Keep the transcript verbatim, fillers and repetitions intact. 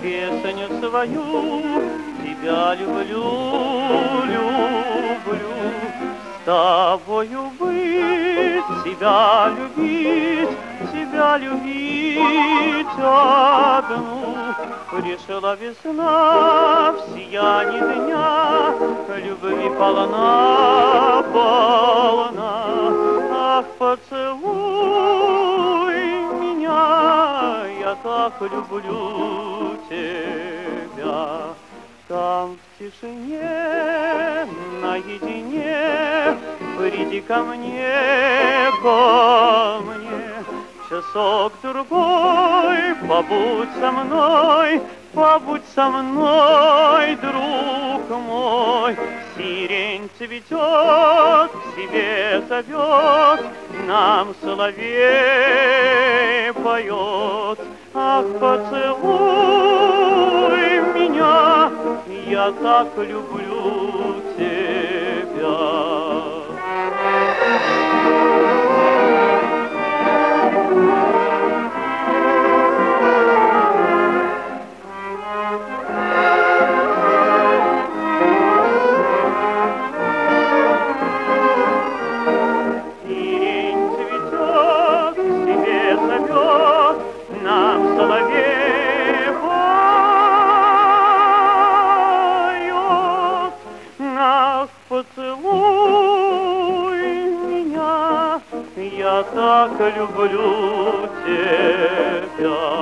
песню свою, тебя люблю, люблю. С тобою быть, тебя любить, тебя любить одну. Решила весна в сиянии дня, любви полна, полна. Ах, поцелуй меня, я так люблю тебя. Там в тишине, наедине, приди ко мне, ко мне. Часок-другой, побудь со мной, побудь со мной, друг мой. Сирень цветет, к себе зовет, нам соловей поет. Ах, поцелуй меня, я так люблю тебя. Сирень цветет, к себе зовет, нам соловей поет. Ах, поцелуй меня, я так люблю тебя.